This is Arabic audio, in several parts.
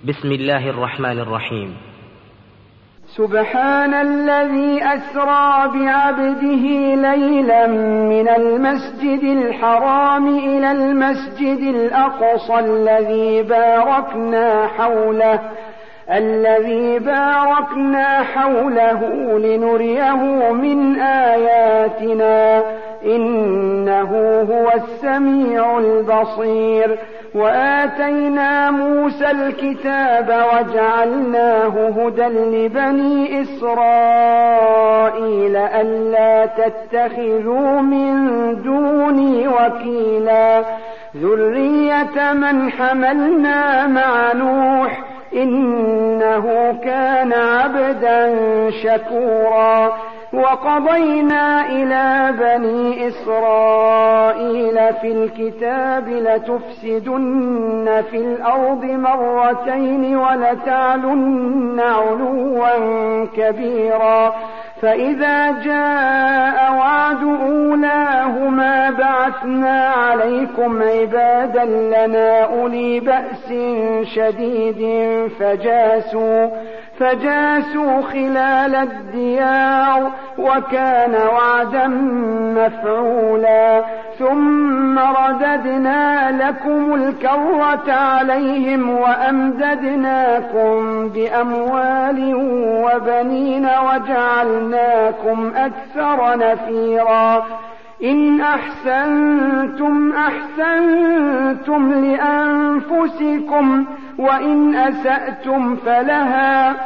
بسم الله الرحمن الرحيم. سبحان الذي أسرى بعبده ليلا من المسجد الحرام إلى المسجد الأقصى الذي باركنا حوله لنريه من آياتنا إنه هو السميع البصير. وآتينا موسى الكتاب وجعلناه هدى لبني إسرائيل ألا تتخذوا من دوني وكيلا ذرية من حملنا مع نوح إنه كان عبدا شكورا. وقضينا إلى بني إسرائيل في الكتاب لتفسدن في الأرض مرتين ولتعلن علوا كبيرا. فإذا جاء وعد أولاهما بعثنا عليكم عبادا لنا أولي بأس شديد فجاسوا خلال الديار وكان وعدا مفعولا. ثم رددنا لكم الكرة عليهم وأمددناكم بأموال وبنين وجعلناكم أكثر نفيرا. إن أحسنتم أحسنتم لأنفسكم وإن أسأتم فلها.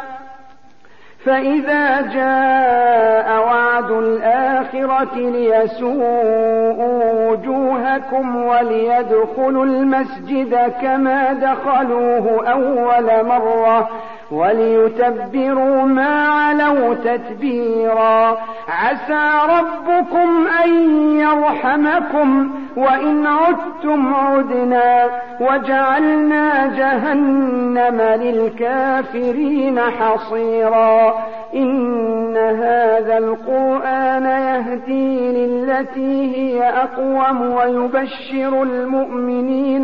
فإذا جاء وعد الآخرة ليسوءوا وجوهكم وليدخلوا المسجد كما دخلوه أول مرة وليتبروا ما علوا تتبيرا. عسى ربكم أن يرحمكم وإن عدتم عدنا وجعلنا جهنم للكافرين حصيرا. إن هذا القرآن يهدي للتي هي أقوم ويبشر المؤمنين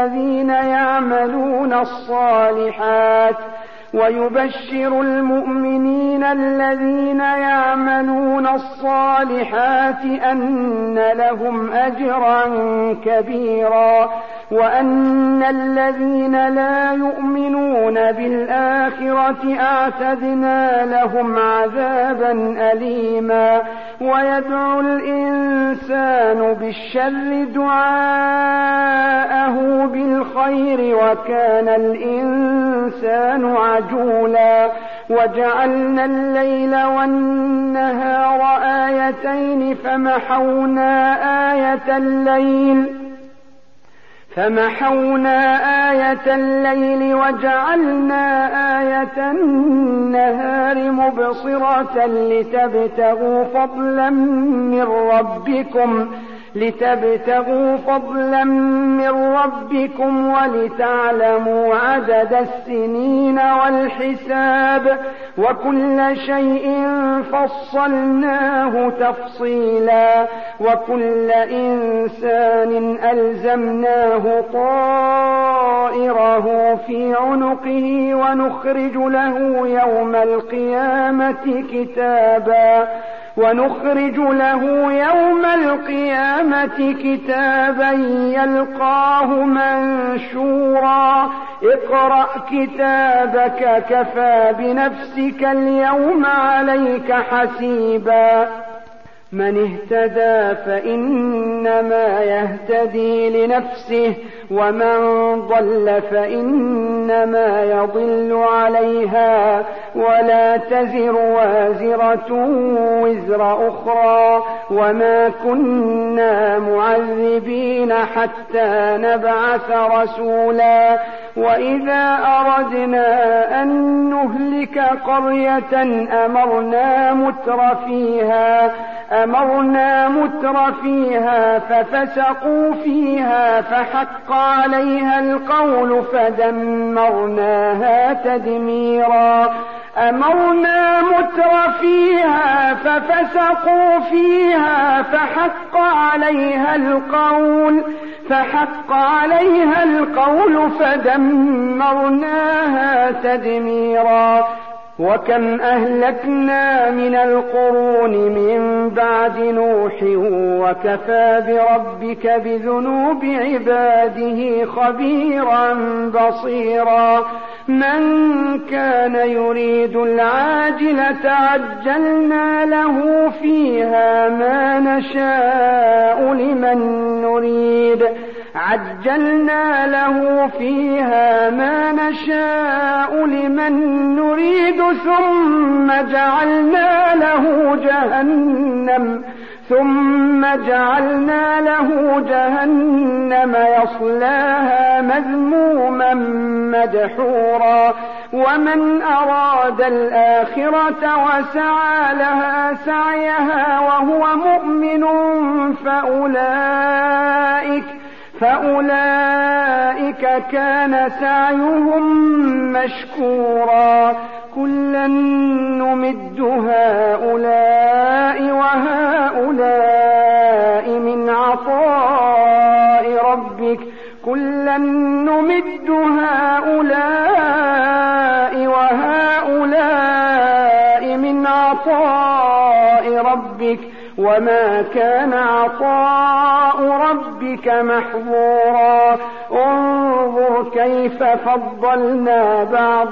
الذين يعملون الصالحات أن لهم أجرا كبيرا. وأن الذين لا يؤمنون بالآخرة أعتدنا لهم عذابا أليما. ويدعو الإنسان بالشر دعاءه بالخير وكان الإنسان عجولا. وجعلنا الليل والنهار آيتين فمحونا آية الليل وجعلنا آية النهار مبصرة لتبتغوا فضلا من ربكم ولتعلموا عدد السنين والحساب وكل شيء فصلناه تفصيلا. وكل إنسان ألزمناه طائره في عنقه ونخرج له يوم القيامة كتابا يلقاه منشورا. اقرأ كتابك كفى بنفسك اليوم عليك حسيبا. من اهتدى فإنما يهتدي لنفسه ومن ضل فإنما يضل عليها ولا تزر وازرة وزر أخرى وما كنا معذبين حتى نبعث رسولا. وإذا أردنا أن نهلك قرية أمرنا متر فيها ففسقوا فيها فحق عليها القول فدمرناها تدميرا. أمرنا متر فيها ففسقوا فيها فحق عليها القول فدمرناها تدميرا. وكم أهلكنا من القرون من بعد نوح وكفى بربك بذنوب عباده خبيرا بصيرا. من كان يريد العاجلة عجلنا له فيها ما نشاء لمن نريد ثم جعلنا له جهنم يصلاها مذموما مدحورا. ومن أراد الآخرة وسعى لها سعيها وهو مؤمن فأولئك كان سعيهم مشكورا. كلا نمد هؤلاء وهؤلاء من عطاء ربك وما كان عطاء ربك محظورا. انظر كيف فضلنا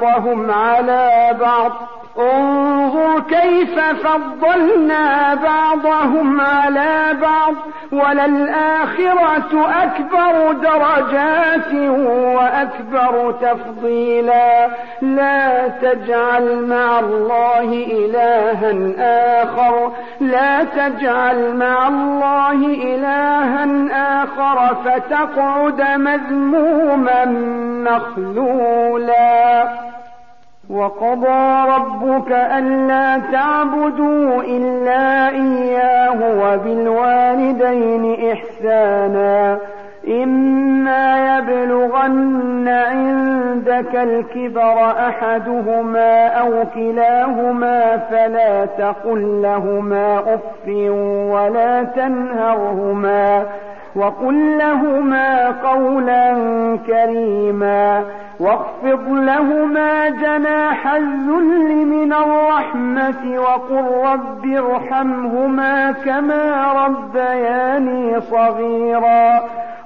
بعضهم على بعض وللآخرة أكبر درجات وأكبر تفضيلا. لا تجعل مع الله إلها آخر فتقعد مذموما مخذولا. وقضى ربك ألا تعبدوا إلا إياه وبالوالدين إحسانا. إما يبلغن عندك الكبر أحدهما أو كلاهما فلا تقل لهما أف ولا تنهرهما وقل لهما قولا كريما. واخفض لهما جناح الذل من الرحمة وقل رب ارحمهما كما ربياني صغيرا.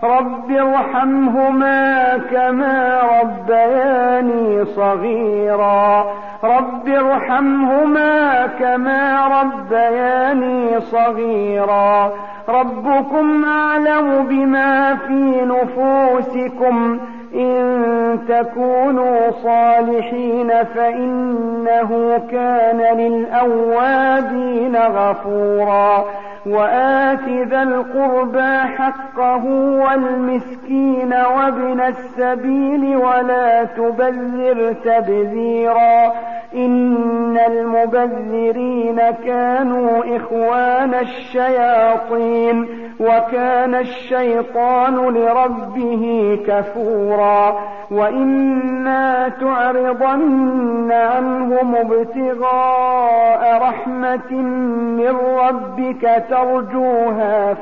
ربكم أعلم بما في نفوسكم إن تكونوا صالحين فإنه كان للأوابين غفورا. وآت ذا القربى حقه والمسكين وابن السبيل ولا تبذر تبذيرا. إن المبذرين كانوا إخوان الشياطين وكان الشيطان لربه كفورا. وإما تعرضن عنهم ابتغاء رحمة من ربك ترجوها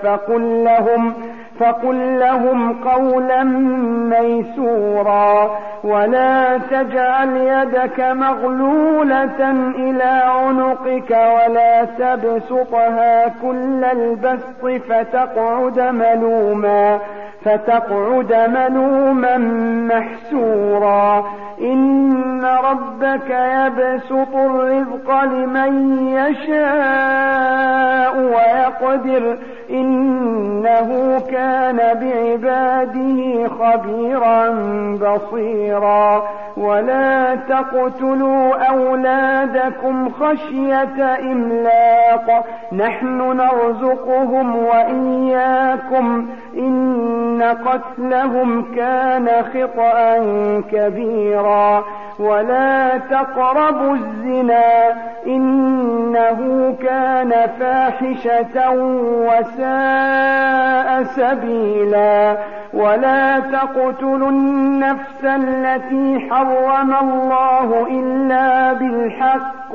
فقل لهم قولا ميسورا. ولا تجعل يدك مغلولة إلى عنقك ولا تبسطها كل البسط فتقعد ملوما محسورا. إن ربك يبسط الرزق لمن يشاء ويقدر إنه كان بعباده خبيرا بصيرا. ولا تقتلوا أولادكم خشية إملاق نحن نرزقهم وإياكم إن قتلهم كان خطأ كبيرا. ولا تقربوا الزنا إنه كان فاحشة وساء سبيلا. ولا تقتلوا النفس التي حرم الله إلا بالحق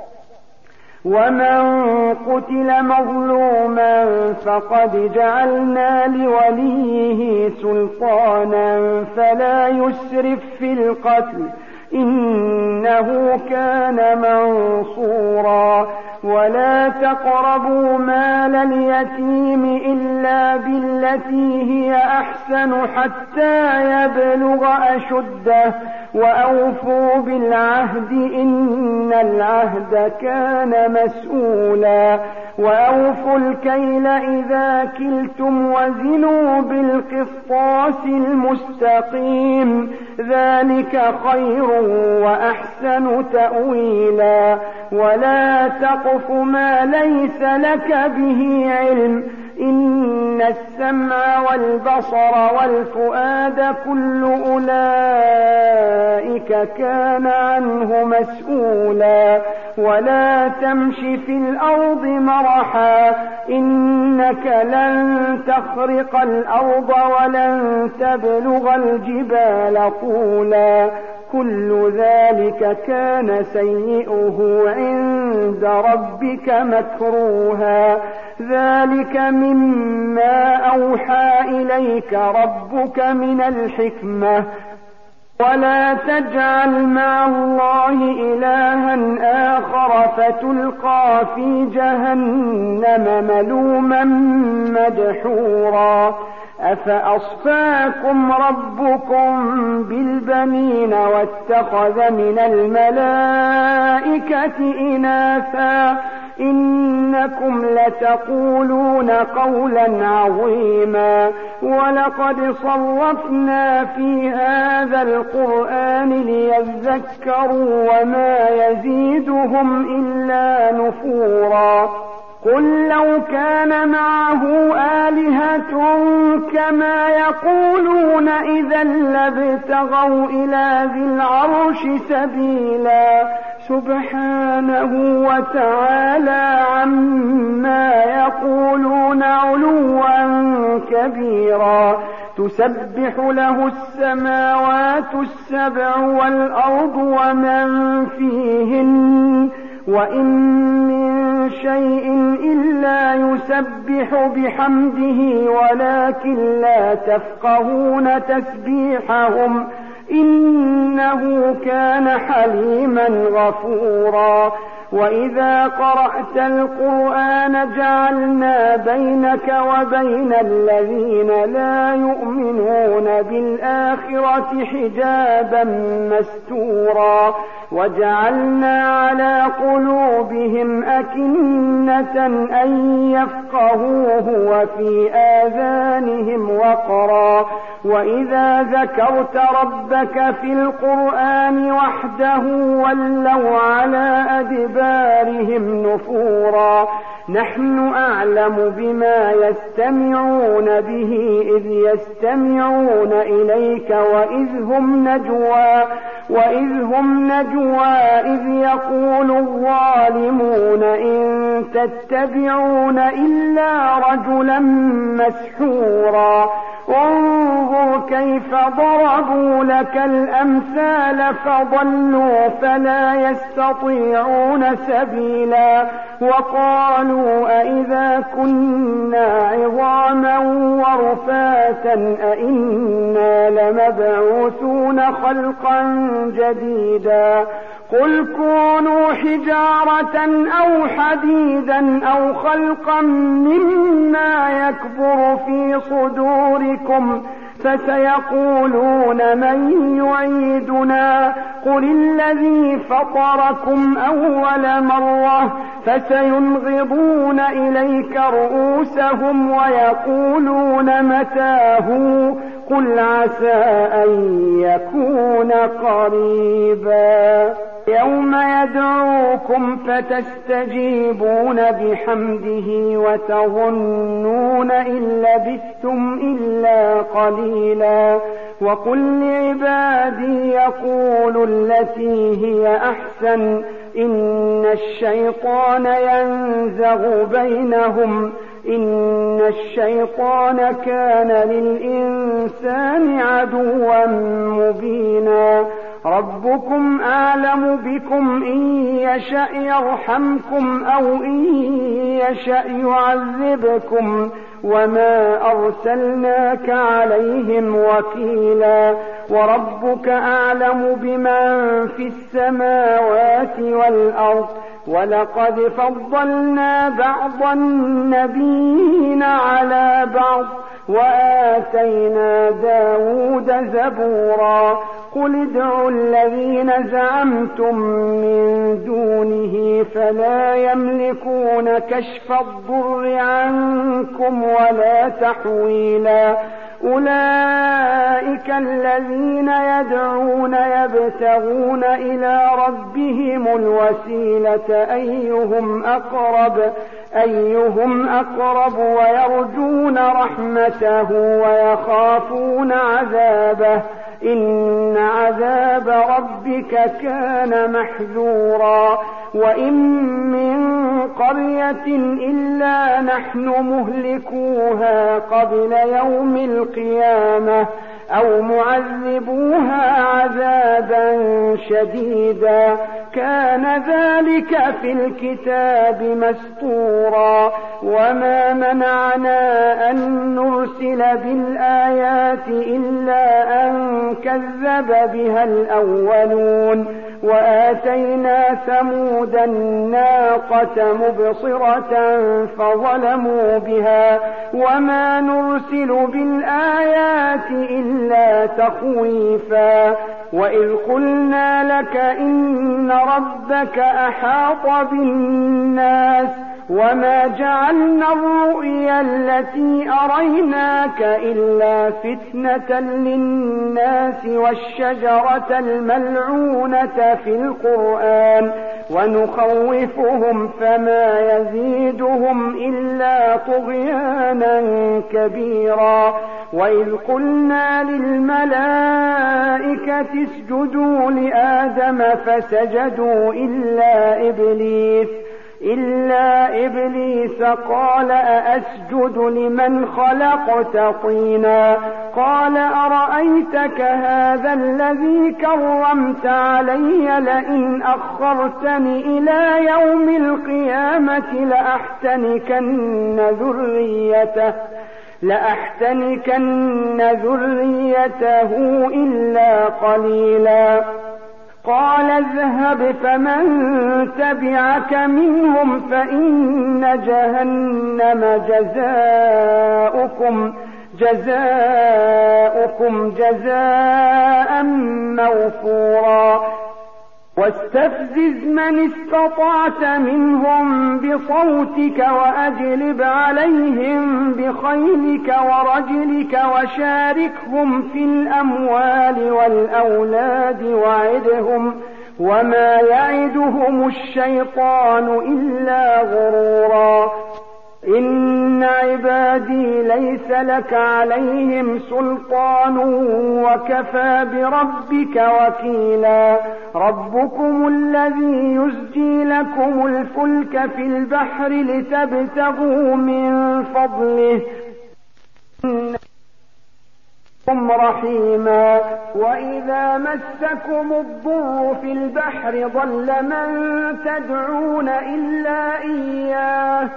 ومن قتل مظلوما فقد جعلنا لوليه سلطانا فلا يسرف في القتل إنه كان منصورا ولا تقربوا مال اليتيم إلا بالتي هي أحسن حتى يبلغ أشده وأوفوا بالعهد إن العهد كان مسؤولا وأوفوا الكيل إذا كلتم وزنوا بالقسطاس المستقيم ذلك خير وأحسن تأويلا ولا تقف ما ليس لك به علم إن السمع والبصر والفؤاد كل أولئك كان عنه مسؤولا ولا تمش في الأرض مرحا إنك لن تخرق الأرض ولن تبلغ الجبال طولا كل ذلك كان سيئه عند ربك مكروها ذلك مما أوحى إليك ربك من الحكمة ولا تجعل مع الله إلها آخر فتلقى في جهنم ملوما مدحورا أفأصفاكم ربكم بالبنين واتخذ من الملائكة إناثا إنكم لتقولون قولا عظيما ولقد صرفنا في هذا القرآن ليذكروا وما يزيدهم إلا نفورا قل لو كان معه آلهة كما يقولون إذا لابتغوا إلى ذي العرش سبيلا سبحانه وتعالى عما يقولون علوا كبيرا تسبح له السماوات السبع والأرض ومن فيهن وإن من شيء إلا يسبح بحمده ولكن لا تفقهون تسبيحهم إنه كان حليما غفورا وإذا قرأت القرآن جعلنا بينك وبين الذين لا يؤمنون بالآخرة حجابا مستورا وجعلنا على قلوبهم أكنة أن يفقهوه وفي آذانهم وقرا وإذا ذكرت ربك في القرآن وحده ولوا على أدبارهم نفورا نحن أعلم بما يستمعون به إذ يستمعون إليك وإذ هم نجوى إذ يقول الظالمون إن تتبعون إلا رجلا مسحورا انظر كيف ضربوا لك الأمثال فضلوا فلا يستطيعون سبيلا وقالوا أئذا كنا عظاما ورفاتا أئنا لمبعوثون خلقا جديدا قل كونوا حجارة أو حديدا أو خلقا مما يكبر في صدوركم فسيقولون من يعيدنا قل الذي فطركم أول مرة فسينغضون إليك رؤوسهم ويقولون متاه قل عسى أن يكون قريبا يوم يدعوكم فتستجيبون بحمده وتظنون إن لبثتم إلا قليلا وقل لعبادي يقولوا التي هي أحسن إن الشيطان ينزغ بينهم إن الشيطان كان للإنسان عدوا مبينا ربكم أعلم بكم إن يشأ يرحمكم أو إن يشأ يعذبكم وما أرسلناك عليهم وكيلا وربك أعلم بمن في السماوات والأرض ولقد فضلنا بعض النبيين على بعض وآتينا داود زبورا قل ادعوا الذين زعمتم من دونه فلا يملكون كشف الضر عنكم ولا تحويلا أولئك الذين يدعون يبتغون إلى ربهم الوسيلة أيهم أقرب ويرجون رحمته ويخافون عذابه إن عذاب ربك كان محذورا وإن من قرية إلا نحن مهلكوها قبل يوم القيامة أو معذبوها عذابا شديدا كان ذلك في الكتاب مسطورا وما منعنا أن نرسل بالآيات إلا أن كذب بها الأولون وآتينا ثمود الناقة مبصرة فظلموا بها وما نرسل بالآيات إلا تخويفا وإذ قلنا لك إن ربك أحاط بالناس وما جعلنا الرؤيا التي أريناك إلا فتنة للناس والشجرة الملعونة في القرآن ونخوفهم فما يزيدهم إلا طغيانا كبيرا وإذ قلنا للملائكة اسجدوا لآدم فسجدوا إلا إبليس قال أأسجد لمن خلقت طينا قال أرأيتك هذا الذي كرمت علي لئن أخرتني إلى يوم القيامة لأحتنكن ذريته إلا قليلا قال اذهب فمن تبعك منهم فإن جهنم جزاؤكم جزاء موفورا واستفزز من استطعت منهم بصوتك وأجلب عليهم بخيلك ورجلك وشاركهم في الأموال والأولاد وعدهم وما يعدهم الشيطان إلا غرورا إن عبادي ليس لك عليهم سلطان وكفى بربك وكيلا ربكم الذي يزجي لكم الفلك في البحر لتبتغوا من فضله رحيما وإذا مسكم الضر في البحر ضل من تدعون إلا إياه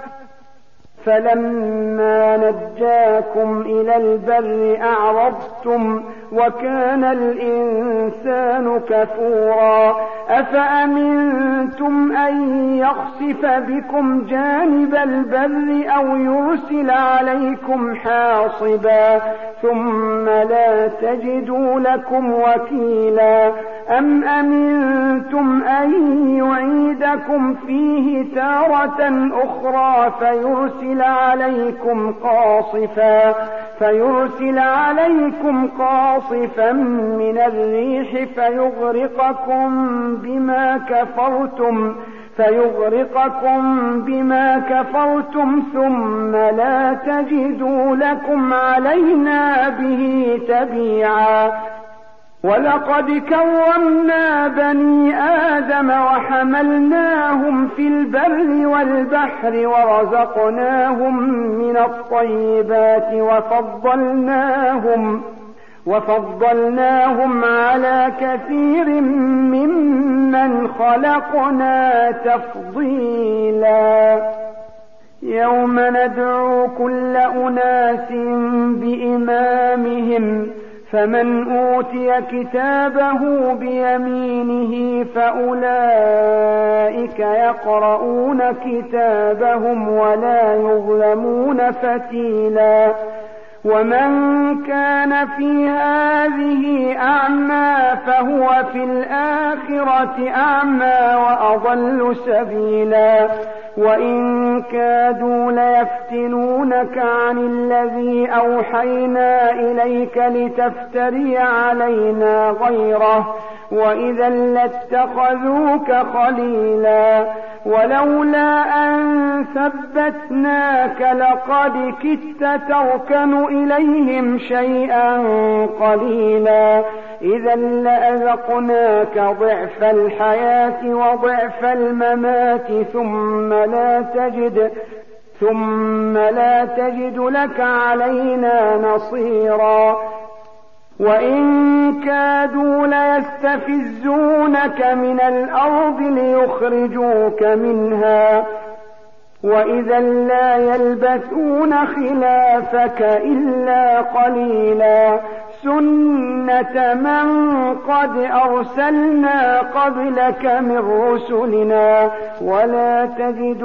فلما نجاكم إلى البر أعرضتم وكان الإنسان كفورا أفأمنتم أن يخسف بكم جانب البر أو يرسل عليكم حاصبا ثم لا تجدوا لكم وكيلا أم أمنتم أن يعيدكم فيه تارة أخرى فيرسل عليكم قاصفا من الريح فيغرقكم بما كفرتم ثم لا تجدوا لكم علينا به تبيعا ولقد كرمنا بني آدم وحملناهم في البر والبحر ورزقناهم من الطيبات وفضلناهم على كثير ممن خلقنا تفضيلا. يوم ندعو كل أناس بإمامهم فمن أوتي كتابه بيمينه فأولئك يقرؤون كتابهم ولا يظلمون فتيلا. ومن كان في هذه أعمى فهو في الآخرة أعمى وأضل سبيلا. وإن كادوا ليفتنونك عن الذي أوحينا إليك لتفتري علينا غيره وإذا لاتخذوك خليلا. ولولا أن ثبتناك لقد كدت تركن إليهم شيئا قليلا. إذا لأذقناك ضعف الحياة وضعف الممات ثم لا تجد لك علينا نصيرا. وإن كادوا ليستفزونك من الأرض ليخرجوك منها وإذا لا يلبثون خلافك إلا قليلا. سنة من قد أرسلنا قبلك من رسلنا ولا تجد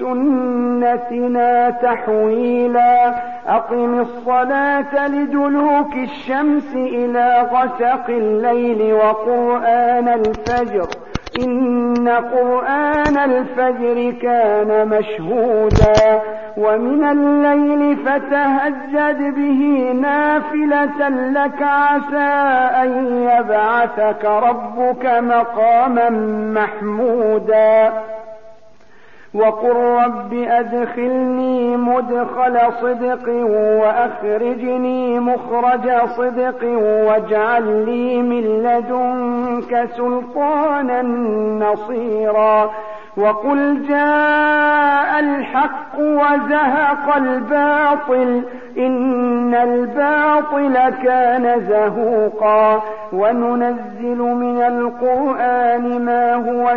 لسنتنا تحويلا. أقم الصلاة لدلوك الشمس إلى غسق الليل وقرآن الفجر إن قرآن الفجر كان مشهودا. ومن الليل فتهجد به نافلة لك عسى أن يبعثك ربك مقاما محمودا. وقل رب أدخلني مدخل صدق وأخرجني مخرج صدق واجعل لي من لدنك سلطانا نصيرا. وقل جاء الحق وزهق الباطل إن الباطل كان زهوقا. وننزل من القرآن ما هو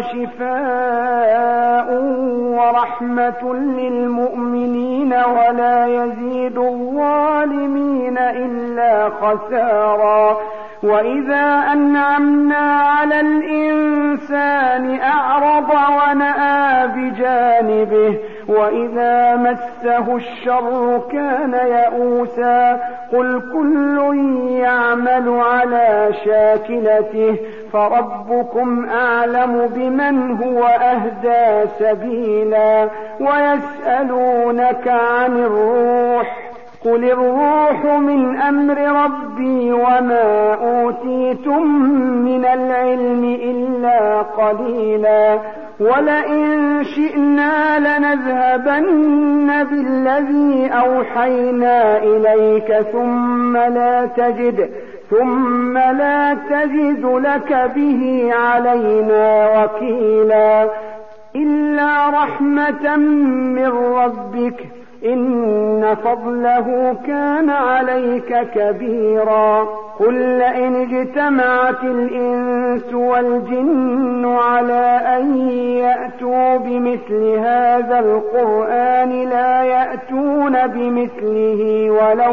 شفاء ورحمة للمؤمنين ولا يزيد الظالمين إلا خسارا. وإذا أنعمنا على الإنسان أعرض ونأى بجانبه وإذا مسه الشر كان يئوسا. قل كل يعمل على شاكلته فربكم أعلم بمن هو أهدى سبيلا. ويسألونك عن الروح قل الروح من أمر ربي وما أوتيتم من العلم إلا قليلا. ولئن شئنا لنذهبن بالذي أوحينا إليك ثم لا تجد لك به علينا وكيلا. إلا رحمة من ربك إن فضله كان عليك كبيرا. قل لئن اجتمعت الإنس والجن على أن يأتوا بمثل هذا القرآن لا يأتون بمثله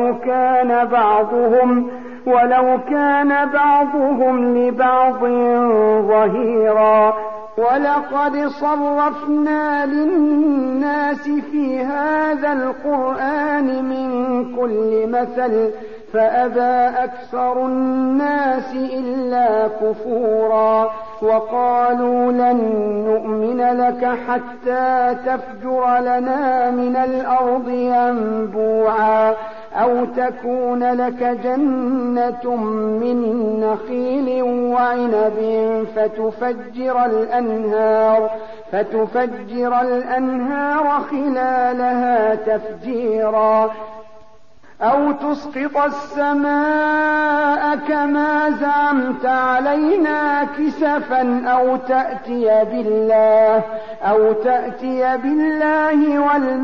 ولو كان بعضهم لبعض ظهيرا. ولقد صرفنا للناس في هذا القرآن من كل مثل فأبى أكثر الناس إلا كفورا. وقالوا لن نؤمن لك حتى تفجر لنا من الأرض ينبوعا أو تكون لك جنة من نخيل وعنب فتفجر الأنهار خلالها تفجيرا. أو تسقط السماء كما زعمت علينا كسفا أو تأتي بالله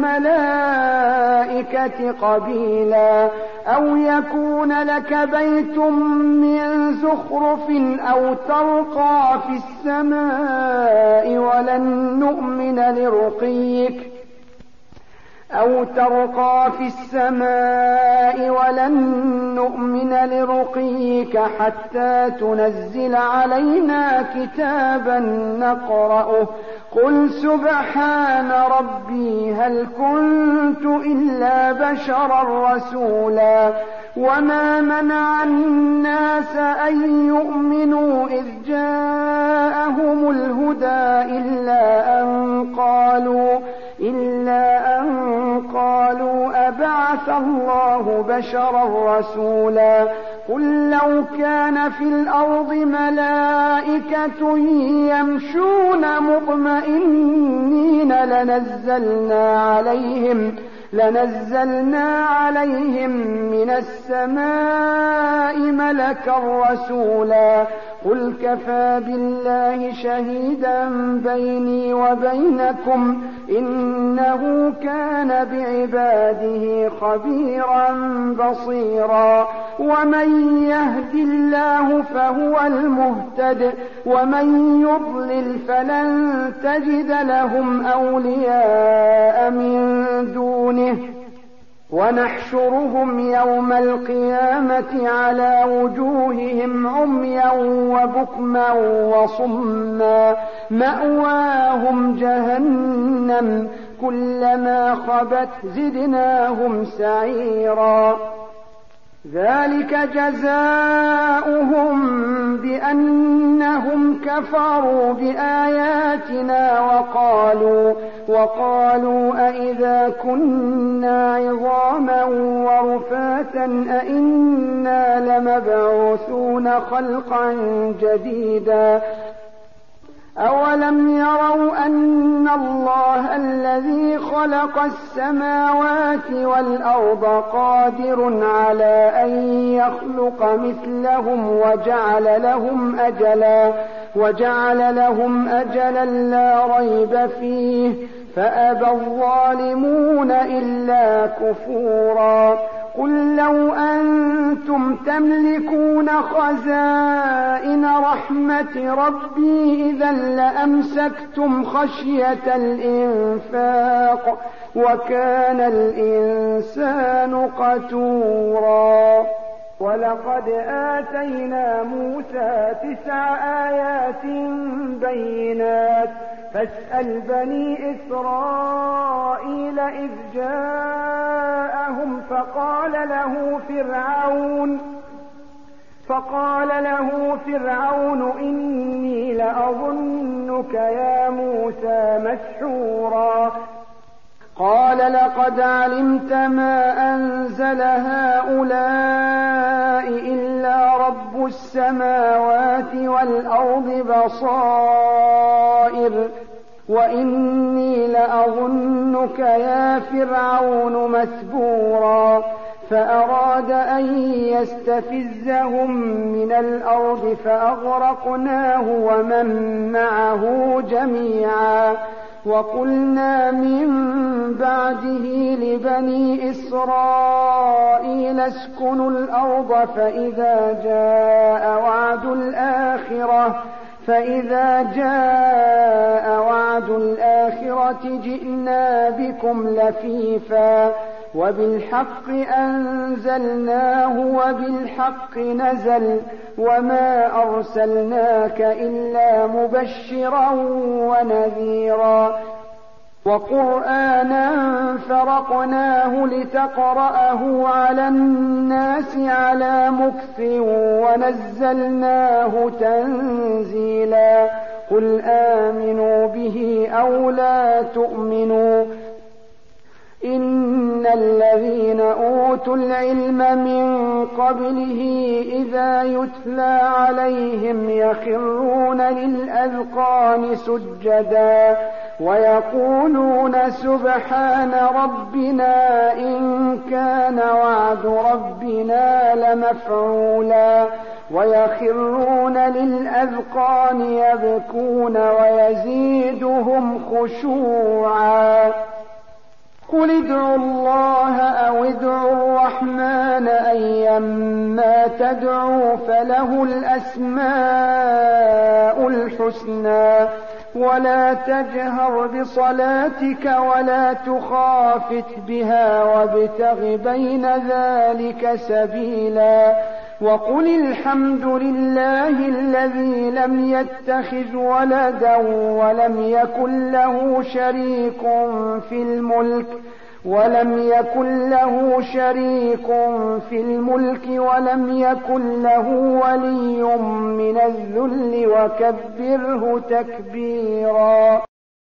والملائكة قبيلا أو يكون لك بيت من زخرف أو ترقى في السماء ولن نؤمن لرقيك حتى تنزل علينا كتابا نقرأه قل سبحان ربي هل كنت إلا بشرا رسولا وما منع الناس أن يؤمنوا إذ جاءهم الهدى إلا أن قالوا أبعث الله بشرا رسولا قل لو كان في الأرض ملائكة يمشون مطمئنين لنزلنا عليهم من السماء ملكا رسولا قل كفى بالله شهيدا بيني وبينكم إنه كان بعباده خبيرا بصيرا ومن يهد الله فهو المهتد ومن يضلل فلن تجد لهم أولياء من دونه ونحشرهم يوم القيامة على وجوههم عميا وبكما وصما مأواهم جهنم كلما خبت زدناهم سعيرا ذلك جزاؤهم بأنهم كفروا بآياتنا وقالوا أئذا كنا عظاما ورفاتا أئنا لمبعوثون خلقا جديدا أولم يروا أن الله الذي خلق السماوات والأرض قادر على أن يخلق مثلهم وجعل لهم أجلا لا ريب فيه فأبى الظالمون إلا كفورا قل لو أنتم تملكون خزائن رحمة ربي إذا لأمسكتم خشية الإنفاق وكان الإنسان قتورا ولقد آتينا موسى 9 آيات بينات فاسأل بني إسرائيل إذ جاءهم فقال له فرعون إني لأظنك يا موسى مسحورا قال لقد علمت ما أنزل هؤلاء إلا رب السماوات والأرض بصائر وإني لأظنك يا فرعون مثبورا فأراد أن يستفزهم من الأرض فأغرقناه ومن معه جميعا وقلنا من بعده لبني إسرائيل اسكنوا الأرض فإذا جاء وعد الآخرة جئنا بكم لفيفا وبالحق أنزلناه وبالحق نزل وما أرسلناك إلا مبشرا ونذيرا وقرآنا فرقناه لتقرأه على الناس على مكث ونزلناه تنزيلا قل آمنوا به أو لا تؤمنوا إن الذين أوتوا العلم من قبله إذا يتلى عليهم يخرون للأذقان سجدا ويقولون سبحان ربنا إن كان وعد ربنا لمفعولا ويخرون للأذقان يبكون ويزيدهم خشوعا قل ادعوا الله أو ادعوا الرحمن أيما تدعوا فله الأسماء الحسنى ولا تجهر بصلاتك ولا تخافت بها وابتغ بين ذلك سبيلا وقل الحمد لله الذي لم يتخذ ولدا ولم يكن له شريك في الملك ولم يكن له ولي من الذل وكبره تكبيرا.